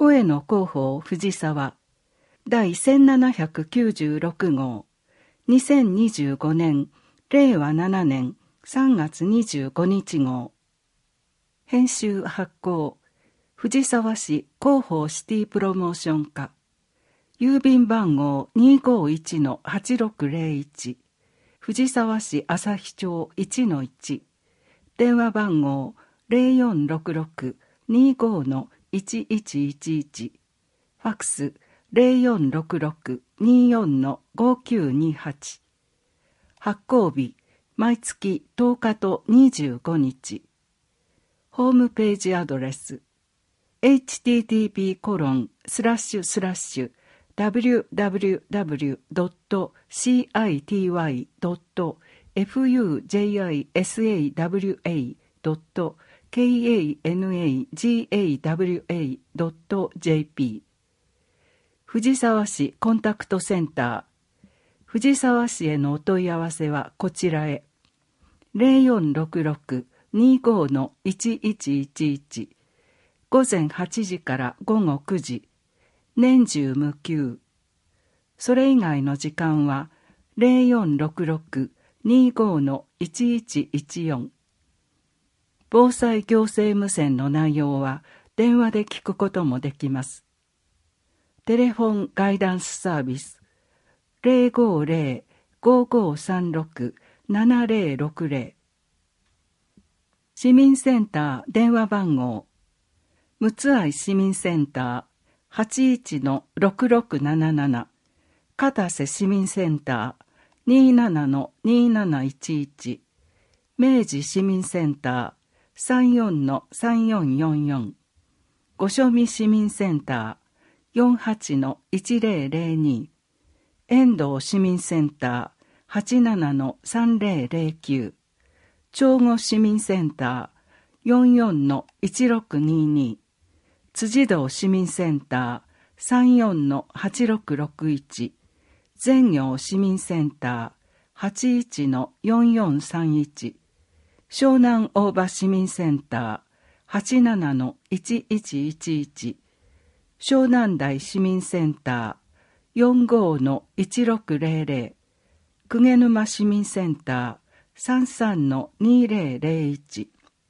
声の広報藤沢第1796号2025年令和7年3月25日号編集発行藤沢市広報シティプロモーション課郵便番号 251-8601 藤沢市旭町 1-1 電話番号 0466-25-1111 ファックス 0466-24-5928 発行日毎月10日と25日ホームページアドレス www.city.fujisawa.kanagawa.jp 藤沢市コンタクトセンター藤沢市へのお問い合わせはこちらへ 0466-25-1111 午前8時から午後9時年中無休それ以外の時間は 0466-25-1114 防災行政無線の内容は電話で聞くこともできます。テレフォンガイダンスサービス 050-5536-7060 市民センター電話番号むつあい市民センター 81-6677 片瀬市民センター 27-2711 明治市民センター 34-3444 御所見市民センター 48-1002 遠藤市民センター 87-3009 長後市民センター 44-1622 辻堂市民センター 34-8661 全行市民センター 81-4431 湘南大場市民センター 87-1111 湘南台市民センター 45-1600 鵠沼市民センター 33-2001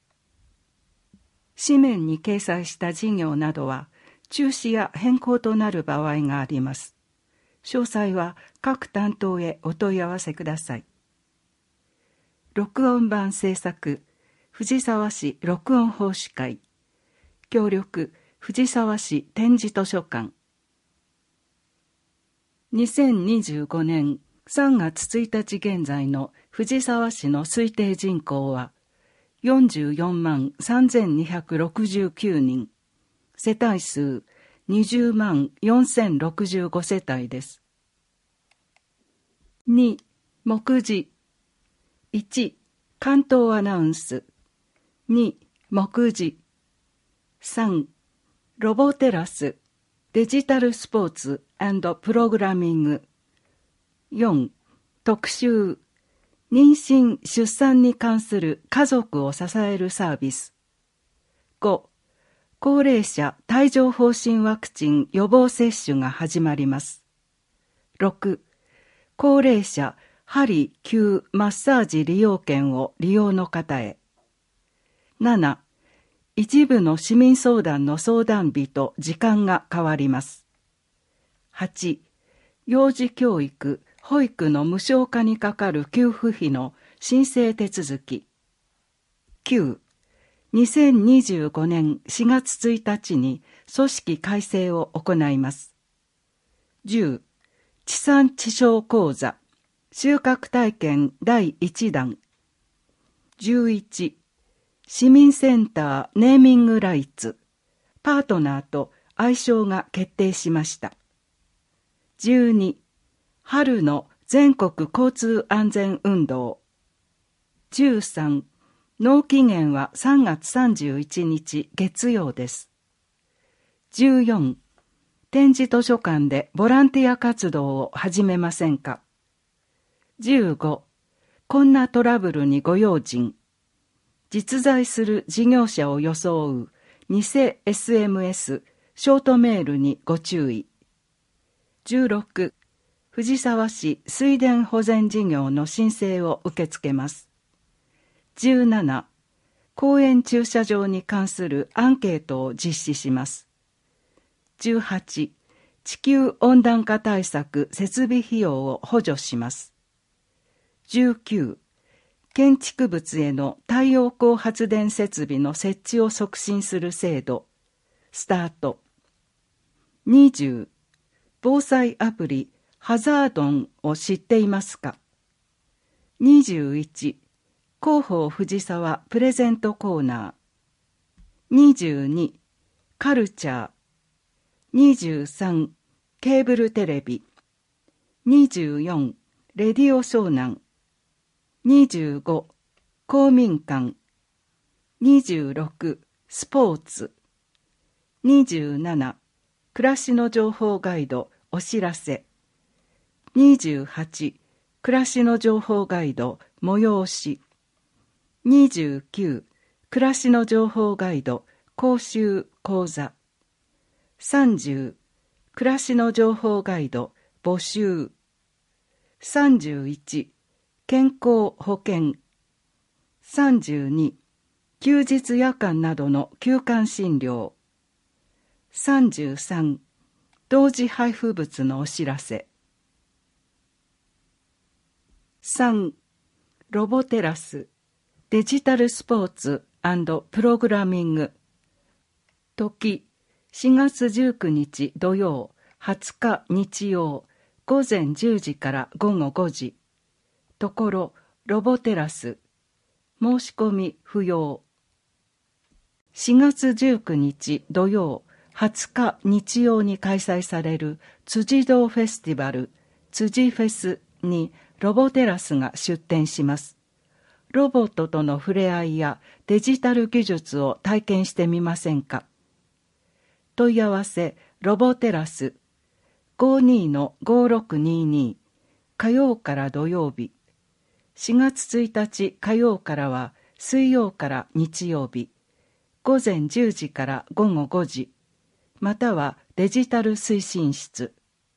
紙面に掲載した事業などは中止や変更となる場合があります。詳細は各担当へお問い合わせください。録音版制作藤沢市録音奉仕会協力藤沢市点字図書館2025年3月1日現在の藤沢市の推定人口は44万3269人、世帯数20万4065世帯です。2、目次。1、関東アナウンス。2、目次。3、ロボテラス、デジタルスポーツ&プログラミング。4、特集。妊娠・出産に関する家族を支えるサービス。5、高齢者帯状疱疹ワクチン予防接種が始まります。6、高齢者鍼・灸・マッサージ利用券を利用の方へ。7、一部の市民相談の相談日と時間が変わります。8、幼児教育・保育の無償化にかかる給付費の申請手続き。9、2025年4月1日に組織改正を行います。10、地産地消講座、収穫体験第1弾。11、市民センターネーミングライツ、パートナーと愛称が決定しました。12、春の全国交通安全運動。13、納期限は3月31日月曜です。14、点字図書館でボランティア活動を始めませんか。15、こんなトラブルにご用心。実在する事業者を装う偽 SMS ショートメールにご注意。16、藤沢市水田保全事業の申請を受け付けます。17、公園駐車場に関するアンケートを実施します。18、地球温暖化対策設備費用を補助します。19、建築物への太陽光発電設備の設置を促進する制度、スタート。20、防災アプリハザードンを知っていますか？ 21、広報藤沢プレゼントコーナー。22、カルチャー。23、ケーブルテレビ。24、レディオ湘南。25、公民館。26、スポーツ。27、暮らしの情報ガイドお知らせ。28、暮らしの情報ガイド催し。29、暮らしの情報ガイド講習講座。30、暮らしの情報ガイド募集。31、健康保険。32、休日夜間などの休館診療。33、同時配布物のお知らせ。3、ロボテラス、デジタルスポーツ&プログラミング。時、4月19日土曜、20日日曜、午前10時から午後5時。ところ、ロボテラス。申し込み不要。4月19日土曜、20日日曜に開催される辻堂フェスティバル、辻フェスにロボテラスが出展します。ロボットとの触れ合いやデジタル技術を体験してみませんか？問い合わせ、ロボテラス 52-5622 火曜から土曜日。4月1日火曜からは水曜から日曜日。午前10時から午後5時。またはデジタル推進室。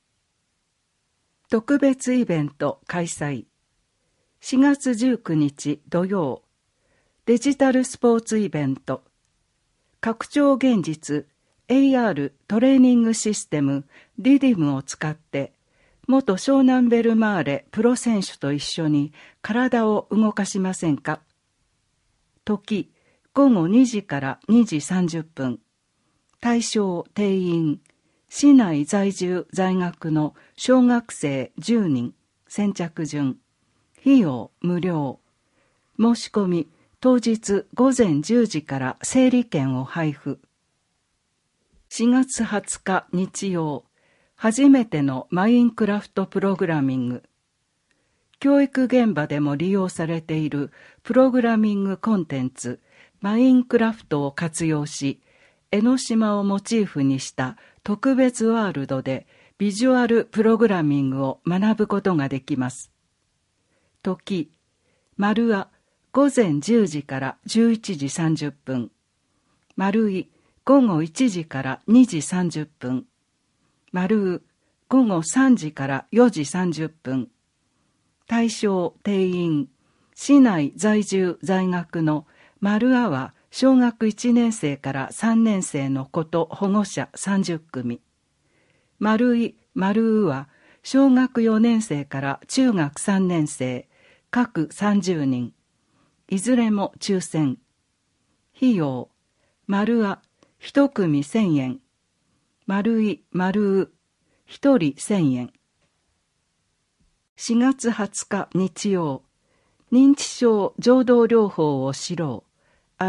特別イベント開催。4月19日土曜、デジタルスポーツイベント。拡張現実 AR トレーニングシステムリディムを使って元湘南ベルマーレプロ選手と一緒に体を動かしませんか？時、午後2時から2時30分。対象定員、市内在住在学の小学生10人、先着順。費用無料。申し込み、当日午前10時から整理券を配布。4月20日日曜、初めてのマインクラフトプログラミング。教育現場でも利用されているプログラミングコンテンツ、マインクラフトを活用し、江ノ島をモチーフにした特別ワールドでビジュアルプログラミングを学ぶことができます。時、丸あ、午前10時から11時30分。丸い、午後1時から2時30分。丸う、午後3時から4時30分。対象定員、市内在住在学の丸あは小学1年生から3年生の子と保護者30組。丸い、丸うは小学4年生から中学3年生、各30人。いずれも抽選。費用、丸あ、1組1000円。丸い、丸う、1人1000円。4月20日日曜、認知症情動療法を知ろう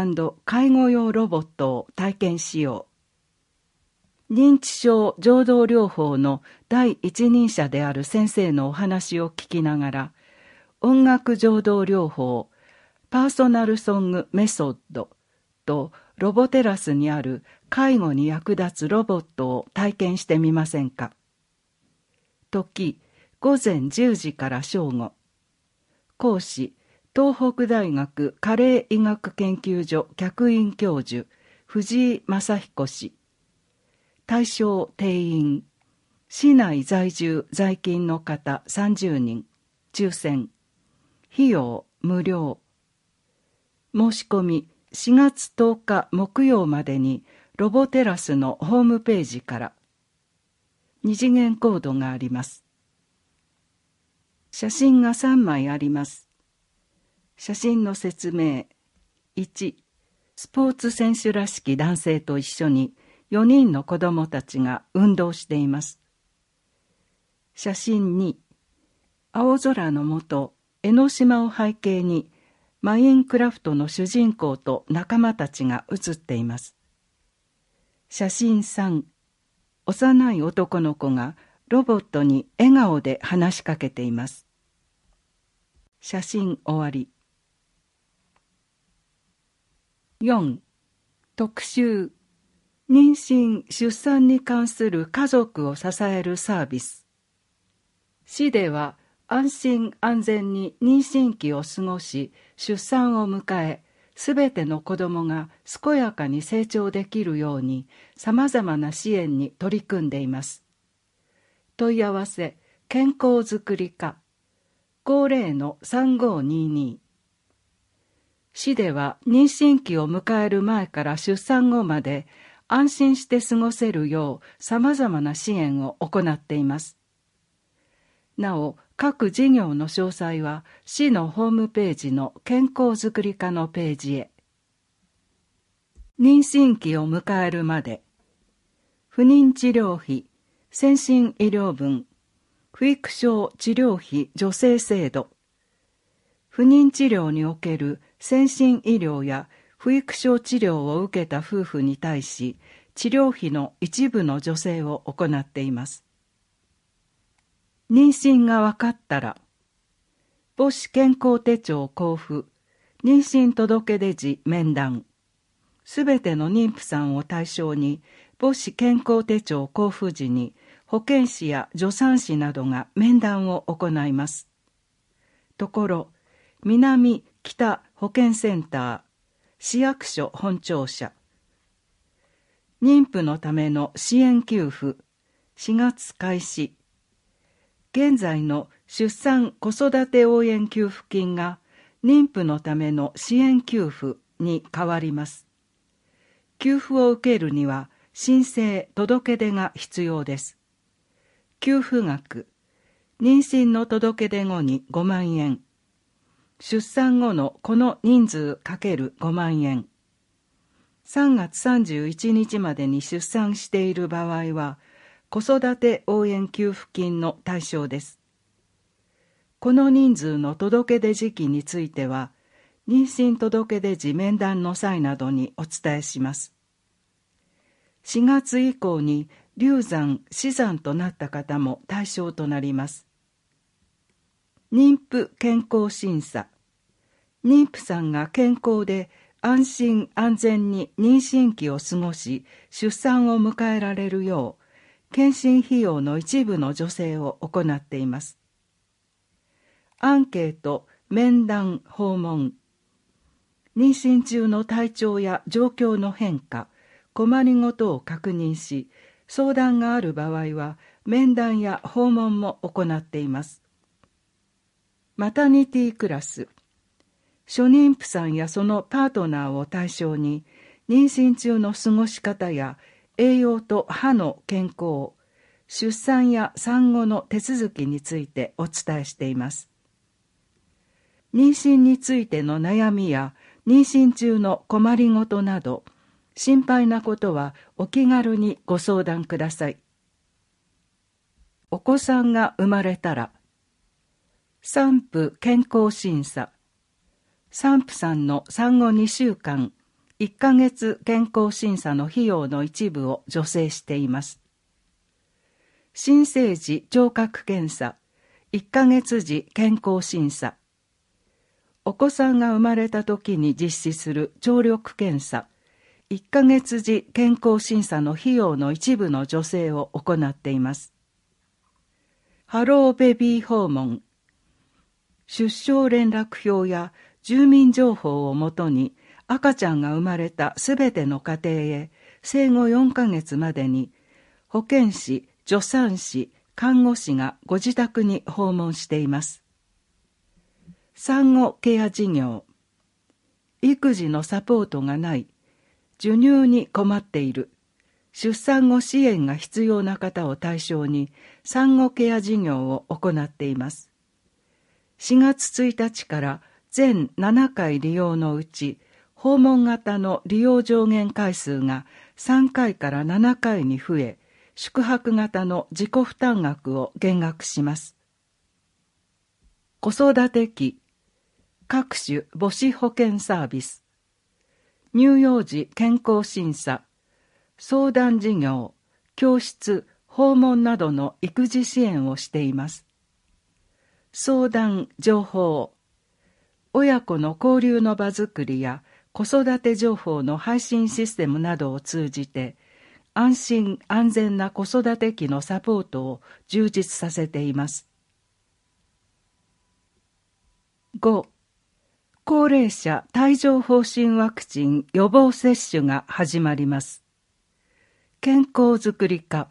&介護用ロボットを体験しよう。認知症情動療法の第一人者である先生のお話を聞きながら、音楽情動療法、パーソナルソングメソッドとロボテラスにある介護に役立つロボットを体験してみませんか？時、午前10時から正午。講師、東北大学加齢医学研究所客員教授、藤井正彦氏。 対象定員、市内在住在勤の方30人、抽選、費用無料。申し込み4月10日木曜までにロボテラスのホームページから。2次元コードがあります。写真が3枚あります。写真の説明。1、スポーツ選手らしき男性と一緒に4人の子供たちが運動しています。写真2、青空の下、江ノ島を背景にマインクラフトの主人公と仲間たちが写っています。写真3、幼い男の子がロボットに笑顔で話しかけています。写真終わり。4. 特集、妊娠・出産に関する家族を支えるサービス。市では安心安全に妊娠期を過ごし、出産を迎え、すべての子どもが健やかに成長できるように、さまざまな支援に取り組んでいます。問い合わせ、健康づくり課、50-3522。市では妊娠期を迎える前から出産後まで安心して過ごせるようさまざまな支援を行っています。なお、各事業の詳細は市のホームページの健康づくり課のページへ。妊娠期を迎えるまで、不妊治療費、先進医療分、不育症治療費助成制度、不妊治療における先進医療や不育症治療を受けた夫婦に対し、治療費の一部の助成を行っています。妊娠が分かったら、母子健康手帳交付、妊娠届出時面談、すべての妊婦さんを対象に、母子健康手帳交付時に、保健師や助産師などが面談を行います。ところ、南北保健センター、市役所本庁舎。妊婦のための支援給付、4月開始。現在の出産子育て応援給付金が妊婦のための支援給付に変わります。給付を受けるには申請・届け出が必要です。給付額、妊娠の届け出後に5万円。出産後のこの人数×5万円。3月31日までに出産している場合は、子育て応援給付金の対象です。この人数の届け出時期については、妊娠届出時面談の際などにお伝えします。4月以降に流産・死産となった方も対象となります。妊婦健康審査。妊婦さんが健康で安心安全に妊娠期を過ごし、出産を迎えられるよう、検診費用の一部の助成を行っています。アンケート、面談、訪問。妊娠中の体調や状況の変化、困りごとを確認し、相談がある場合は、面談や訪問も行っています。マタニティクラス。初妊婦さんやそのパートナーを対象に、妊娠中の過ごし方や栄養と歯の健康、出産や産後の手続きについてお伝えしています。妊娠についての悩みや妊娠中の困りごとなど、心配なことはお気軽にご相談ください。お子さんが生まれたら、産婦健康審査。産婦さんの産後2週間、1ヶ月健康審査の費用の一部を助成しています。新生児聴覚検査、1ヶ月時健康審査。お子さんが生まれた時に実施する聴力検査、1ヶ月時健康審査の費用の一部の助成を行っています。ハローベビー訪問。出生連絡表や住民情報をもとに赤ちゃんが生まれたすべての家庭へ生後4ヶ月までに保健師、助産師、看護師がご自宅に訪問しています。産後ケア事業。育児のサポートがない、授乳に困っている、出産後支援が必要な方を対象に産後ケア事業を行っています。4月1日から全7回利用のうち、訪問型の利用上限回数が3回から7回に増え、宿泊型の自己負担額を減額します。子育て期、各種母子保健サービス、乳幼児健康審査、相談事業、教室、訪問などの育児支援をしています。相談、情報、親子の交流の場づくりや子育て情報の配信システムなどを通じて、安心安全な子育て期のサポートを充実させています。5. 高齢者帯状疱疹ワクチン予防接種が始まります。健康づくり課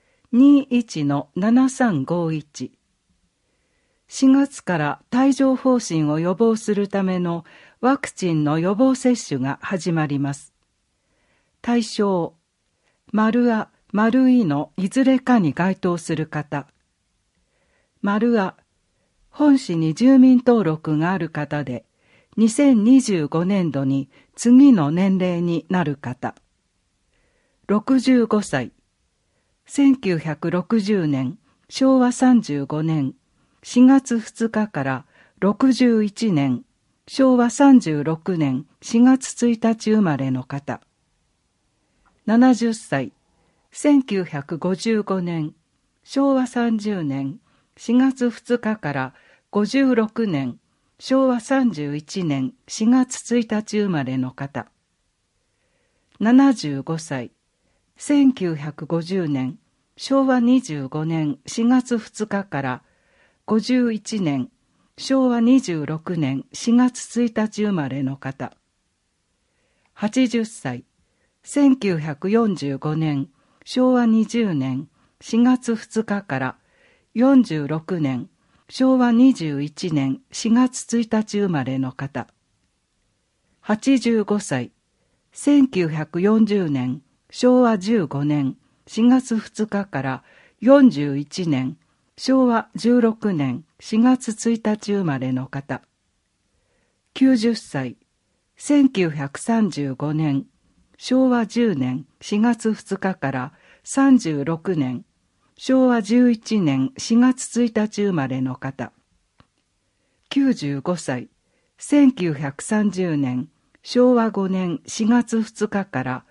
21-7351。4月から帯状疱疹を予防するためのワクチンの予防接種が始まります。対象、丸あ、丸いのいずれかに該当する方。丸あ、本市に住民登録がある方で、2025年度に次の年齢になる方。65歳。1960年、昭和35年、4月2日から61年、昭和36年4月1日生まれの方。70歳、1955年、昭和30年4月2日から56年、昭和31年4月1日生まれの方。75歳、1950年、昭和25年4月2日から51年、昭和26年4月1日生まれの方。80歳、1945年、昭和20年4月2日から46年、昭和21年4月1日生まれの方。85歳、1940年、昭和15年4月2日から41年、昭和16年4月1日生まれの方。90歳、1935年、昭和10年4月2日から36年、昭和11年4月1日生まれの方。95歳、1930年、昭和5年4月2日から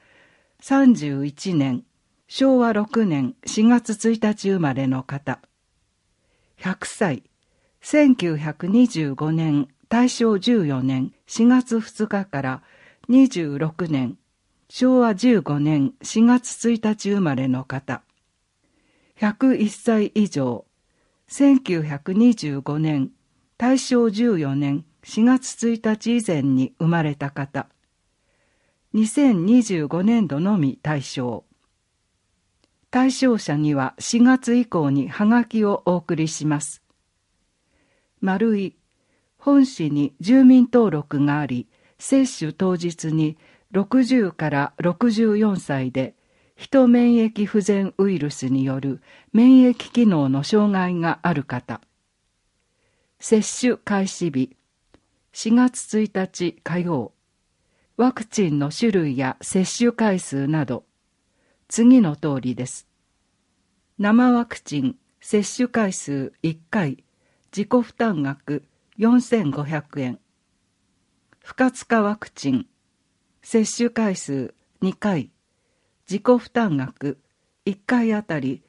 31年、昭和6年4月1日生まれの方。100歳、1925年、大正14年4月2日から26年、昭和15年4月1日生まれの方。101歳以上、1925年、大正14年4月1日以前に生まれた方。2025年度のみ対象。対象者には4月以降にはがきをお送りします。丸い、本市に住民登録があり、接種当日に60から64歳で、ヒ免疫不全ウイルスによる免疫機能の障害がある方。接種開始日、4月1日火曜。ワクチンの種類や接種回数など、次の通りです。生ワクチン接種回数1回、自己負担額4500円。不活化ワクチン接種回数2回、自己負担額1回あたり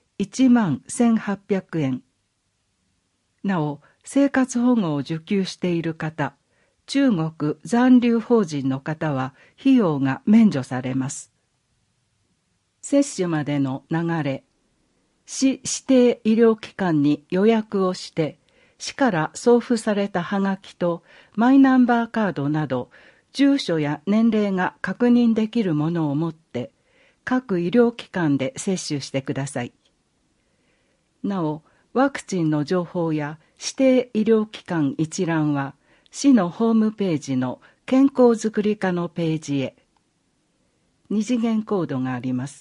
11,800円。なお、生活保護を受給している方、中国残留邦人の方は費用が免除されます。接種までの流れ。市指定医療機関に予約をして、市から送付されたはがきとマイナンバーカードなど、住所や年齢が確認できるものを持って、 各医療機関で接種してください。なお、ワクチンの情報や指定医療機関一覧は、市のホームページの健康づくり課のページへ。2次元コードがあります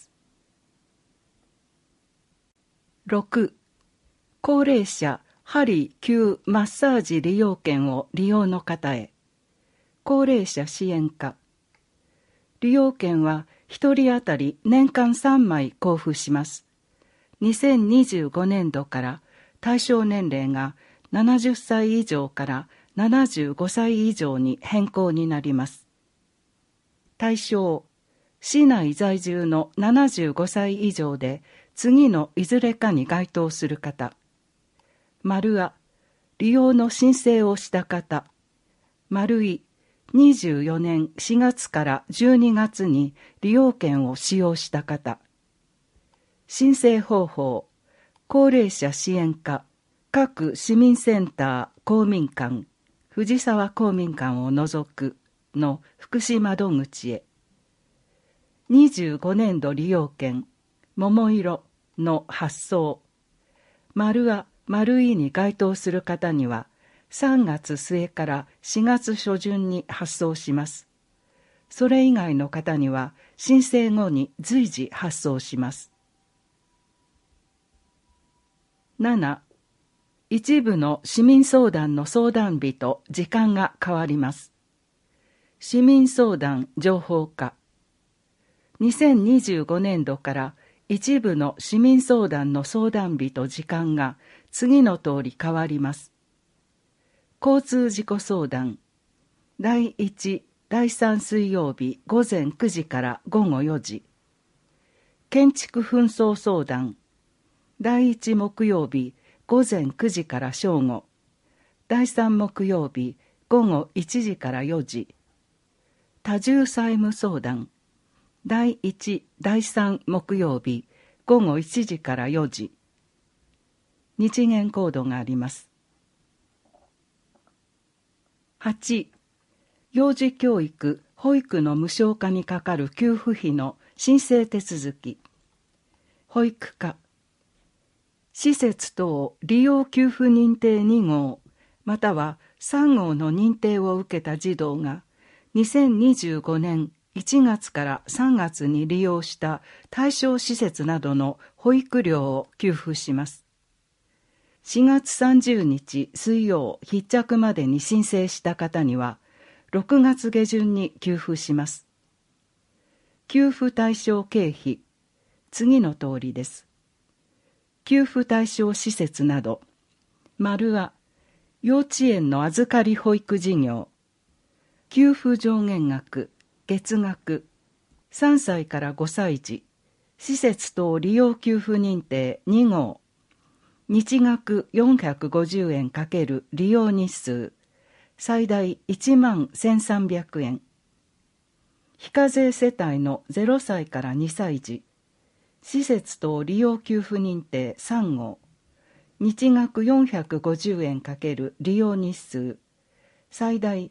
。6. 高齢者鍼・灸・マッサージ利用券を利用の方へ。高齢者支援課。利用券は1人当たり年間3枚交付します。2025年度から対象年齢が70歳以上から75歳以上に変更になります。対象、市内在住の75歳以上で次のいずれかに該当する方。丸あ、利用の申請をした方。丸い、24年4月から12月に利用券を使用した方。申請方法、高齢者支援課、各市民センター、公民館、藤沢公民館を除くの福祉窓口へ。25年度利用券、桃色の発送。丸あ、丸いに該当する方には、3月末から4月初旬に発送します。それ以外の方には、申請後に随時発送します。7. 一部の市民相談の相談日と時間が変わります。市民相談情報課。2025年度から一部の市民相談の相談日と時間が次の通り変わります。交通事故相談、第1、第3水曜日午前9時から午後4時。建築紛争相談、第1木曜日午前9時から正午。第3木曜日午後1時から4時。多重債務相談、第1、第3木曜日午後1時から4時。2次元コードがあります。8. 幼児教育・保育の無償化にかかる給付費の申請手続き。保育課。施設等利用給付認定2号または3号の認定を受けた児童が2025年1月から3月に利用した対象施設などの保育料を給付します。4月30日水曜必着までに申請した方には6月下旬に給付します。給付対象経費、次の通りです。給付対象施設など、丸は幼稚園の預かり保育事業、給付上限額、月額、3歳から5歳児、施設等利用給付認定2号、日額450円×利用日数、最大11,300円。非課税世帯の0歳から2歳児、施設等利用給付認定3号、日額450円×利用日数、最大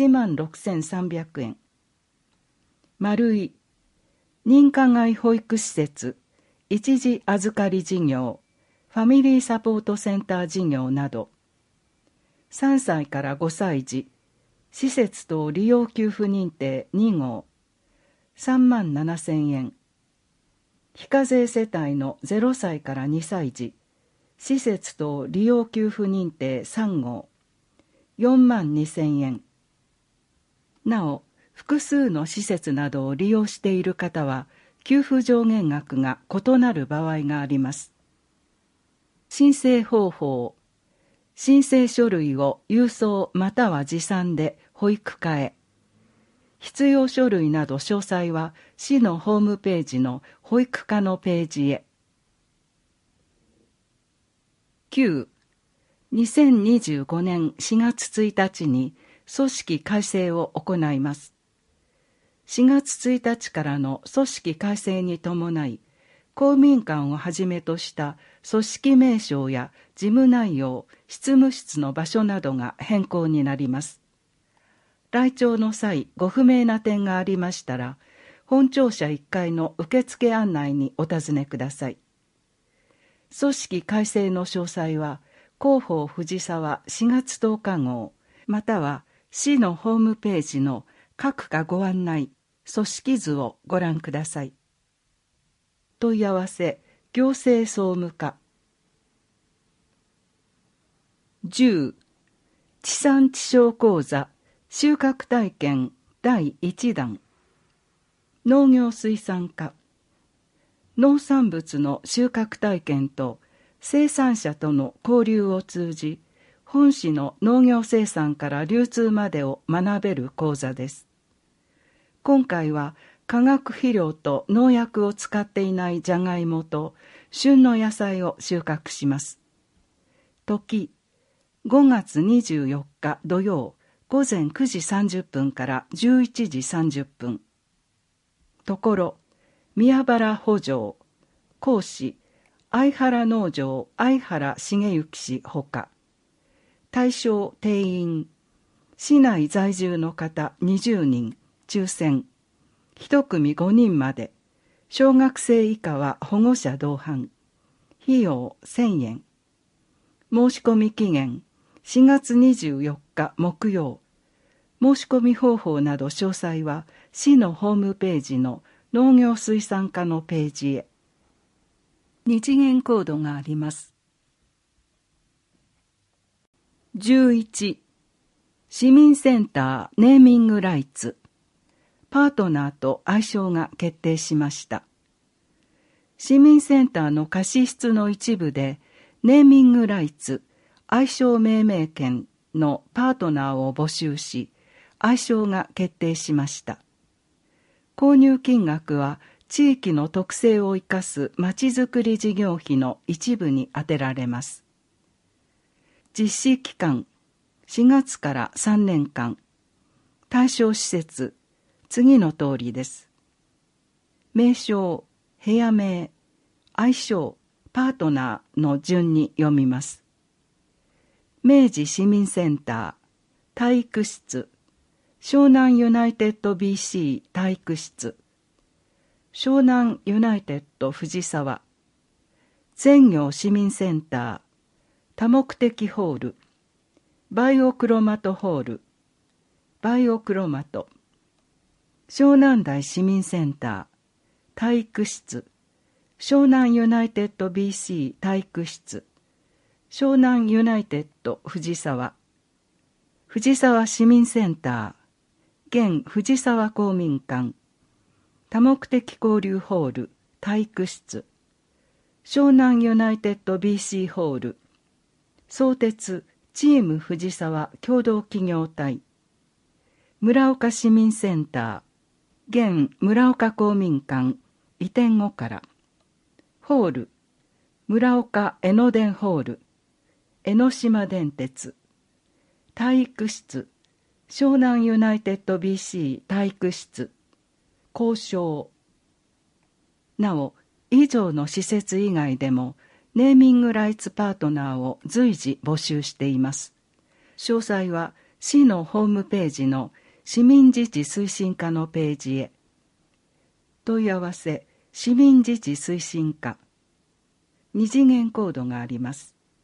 16,300円。丸い、認可外保育施設、一時預かり事業、ファミリーサポートセンター事業など、3歳から5歳児、施設等利用給付認定2号、37,000円。非課税世帯の0歳から2歳児、施設等利用給付認定3号、42,000円。なお、複数の施設などを利用している方は、給付上限額が異なる場合があります。申請方法、申請書類を郵送または持参で保育課へ。必要書類など詳細は市のホームページの保育課のページへ。9. 2025年4月1日に組織改正を行います。4月1日からの組織改正に伴い、公民館をはじめとした組織名称や事務内容、執務室の場所などが変更になります。来庁の際、ご不明な点がありましたら、 本庁舎1階の受付案内にお尋ねください。組織改正の詳細は広報藤沢4月10日号または市のホームページの各課ご案内組織図をご覧ください。問い合わせ行政総務課。10地産地消講座収穫体験第1弾。農業水産課。農産物の収穫体験と生産者との交流を通じ、本市の農業生産から流通までを学べる講座です。今回は化学肥料と農薬を使っていないじゃがいもと旬の野菜を収穫します。時、5月24日土曜午前9時30分から11時30分。ところ、宮原補助、講師、相原農場相原茂之氏ほか、対象定員、市内在住の方20人、抽選、1組5人まで、小学生以下は保護者同伴、費用1000円。申し込み期限、4月24日木曜。申し込み方法など詳細は市のホームページの農業水産課のページへ。2次元コードがあります。11市民センターネーミングライツパートナーと愛称が決定しました。市民センターの貸し室の一部でネーミングライツ愛称命名権のパートナーを募集し、愛称が決定しました。購入金額は地域の特性を生かすまちづくり事業費の一部に充てられます。実施期間4月から3年間。対象施設次の通りです。名称、部屋名、愛称、パートナーの順に読みます。明治市民センター、体育室、湘南ユナイテッド BC 体育室、湘南ユナイテッド藤沢、全業市民センター、多目的ホール、バイオクロマトホール、バイオクロマト、湘南台市民センター、体育室、湘南ユナイテッド BC 体育室、湘南ユナイテッド藤沢、藤沢市民センター、現藤沢公民館、多目的交流ホール、体育室、湘南ユナイテッド BC ホール、相鉄チーム藤沢共同企業体、村岡市民センター、現村岡公民館、移転後から、ホール、村岡江ノ電ホール、江ノ島電鉄、体育室、湘南ユナイテッド BC 体育室、交渉。なお、以上の施設以外でも、ネーミングライツパートナーを随時募集しています。詳細は、市のホームページの市民自治推進課のページへ。問い合わせ、市民自治推進課。2次元コードがあります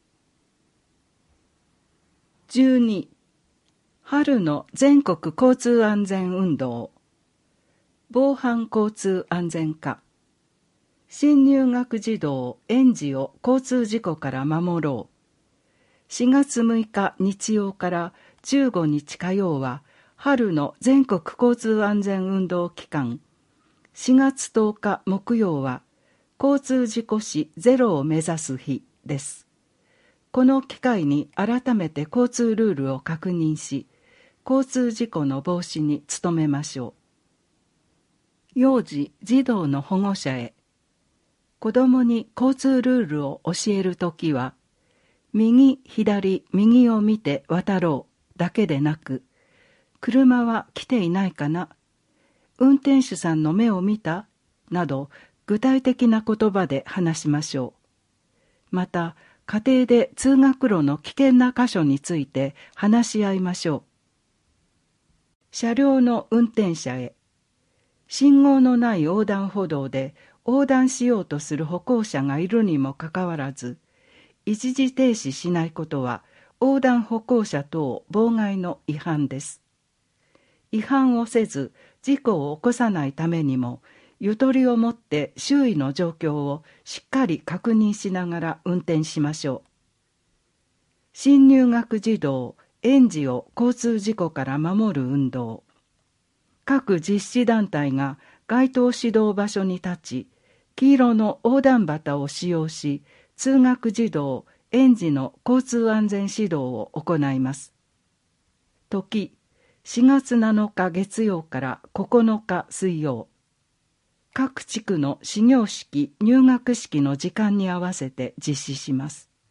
。12春の全国交通安全運動防犯交通安全課新入学児童園児を交通事故から守ろう4月6日日曜から15日火曜は春の全国交通安全運動期間4月10日木曜は交通事故死ゼロを目指す日です。この機会に改めて交通ルールを確認し、交通事故の防止に努めましょう。幼児・児童の保護者へ。子どもに交通ルールを教えるときは、右、左、右を見て渡ろうだけでなく、車は来ていないかな、運転手さんの目を見たなど、具体的な言葉で話しましょう。また、家庭で通学路の危険な箇所について話し合いましょう。車両の運転者へ。 信号のない横断歩道で横断しようとする歩行者がいるにもかかわらず、一時停止しないことは横断歩行者等妨害の違反です。違反をせず事故を起こさないためにも、ゆとりを持って周囲の状況をしっかり確認しながら運転しましょう。新入学児童、園児を交通事故から守る運動。各実施団体が街頭指導場所に立ち、黄色の横断旗を使用し、通学児童、園児の交通安全指導を行います。時、4月7日月曜から9日水曜。各地区の始業式・入学式の時間に合わせて実施します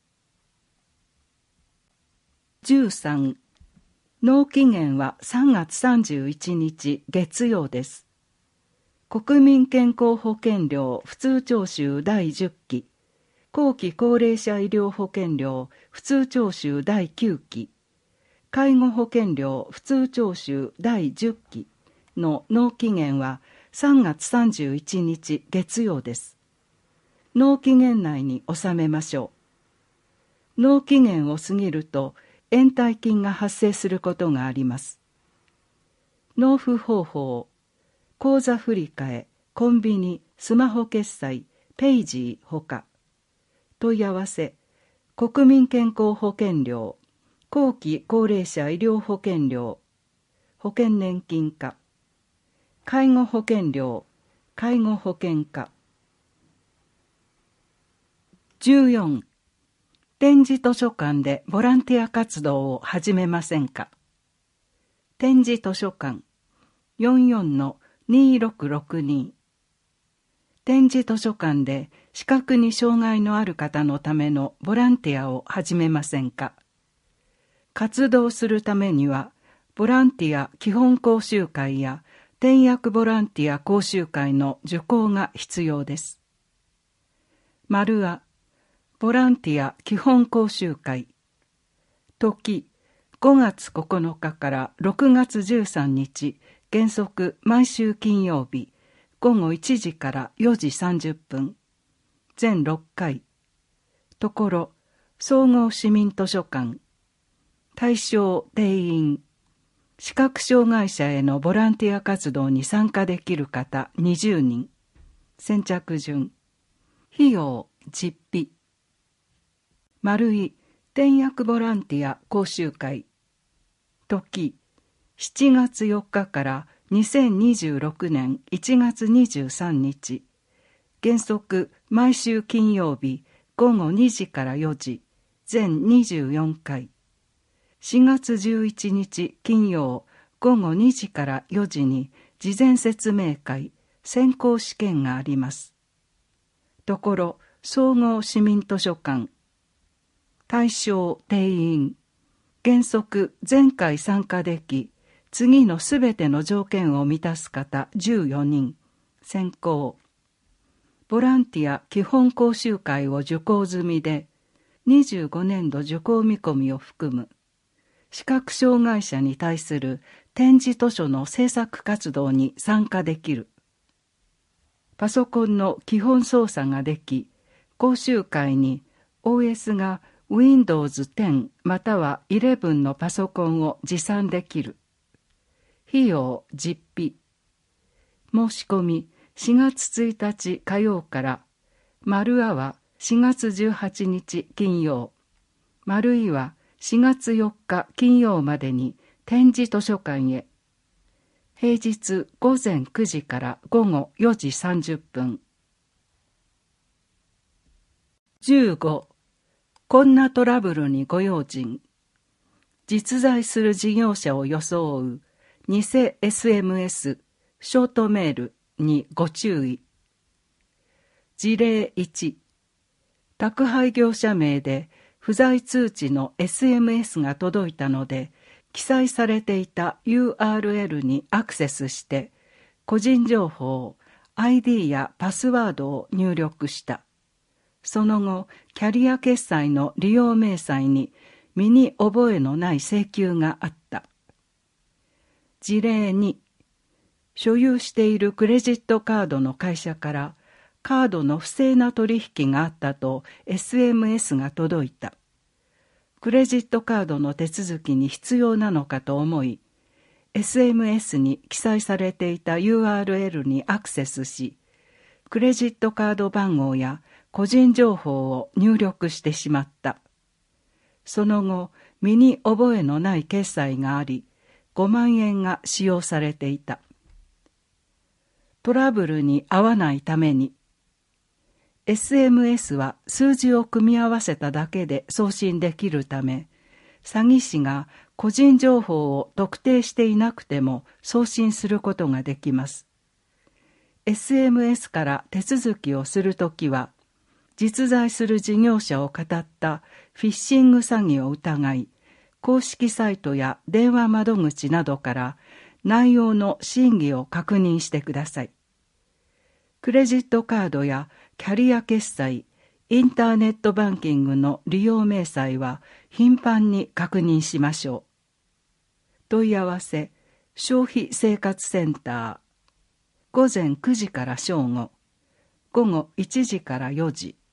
。13、納期限は3月31日月曜です。国民健康保険料普通徴収第10期、後期高齢者医療保険料普通徴収第9期、介護保険料普通徴収第10期の納期限は3月31日月曜です。納期限内に納めましょう。納期限を過ぎると延滞金が発生することがあります。納付方法、口座振替、コンビニ、スマホ決済、ペイジーほか。問い合わせ、国民健康保険料、後期高齢者医療保険料、保険年金課、介護保険料、介護保険課。14、点字図書館でボランティア活動を始めませんか。点字図書館 44-2662。点字図書館で視覚に障害のある方のためのボランティアを始めませんか。活動するためには、ボランティア基本講習会や点訳ボランティア講習会の受講が必要です。丸あ、ボランティア基本講習会。時、5月9日から6月13日、原則毎週金曜日、午後1時から4時30分。全6回。ところ、総合市民図書館。対象定員。視覚障害者へのボランティア活動に参加できる方20人。先着順。費用実費。丸い点訳ボランティア講習会。時、7月4日から2026年1月23日。原則毎週金曜日午後2時から4時。全24回。4月11日金曜午後2時から4時に事前説明会、選考試験があります。ところ、総合市民図書館。対象定員。原則前回参加でき、次のすべての条件を満たす方14人。選考。ボランティア基本講習会を受講済みで、25年度受講見込みを含む。視覚障害者に対する点字図書の制作活動に参加できる。パソコンの基本操作ができ、講習会に OS が Windows 10または11のパソコンを持参できる。費用実費。申し込み4月1日火曜から丸あは4月18日金曜、丸いは4月4日金曜までに点字図書館へ。平日午前9時から午後4時30分。15、こんなトラブルにご用心。実在する事業者を装う偽 SMS、ショートメールにご注意。事例1、宅配業者名で不在通知の SMS が届いたので、記載されていた URL にアクセスして、個人情報、ID やパスワードを入力した。その後、キャリア決済の利用明細に身に覚えのない請求があった。事例2、 所有しているクレジットカードの会社からカードの不正な取引があったと SMS が届いた。クレジットカードの手続きに必要なのかと思い、SMS に記載されていた URL にアクセスし、クレジットカード番号や個人情報を入力してしまった。その後、身に覚えのない決済があり、5万円が使用されていた。トラブルに遭わないために、SMS は数字を組み合わせただけで送信できるため、詐欺師が個人情報を特定していなくても送信することができます。SMS から手続きをするときは、実在する事業者を語ったフィッシング詐欺を疑い、公式サイトや電話窓口などから内容の真偽を確認してください。クレジットカードやキャリア決済、インターネットバンキングの利用明細は頻繁に確認しましょう。問い合わせ、消費生活センター。午前9時から正午、午後1時から4時。